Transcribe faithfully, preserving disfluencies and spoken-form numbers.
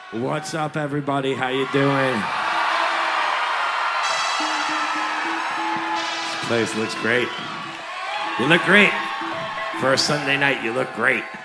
What's up, everybody? How you doing? This place looks great. You look great. For a Sunday night, you look great.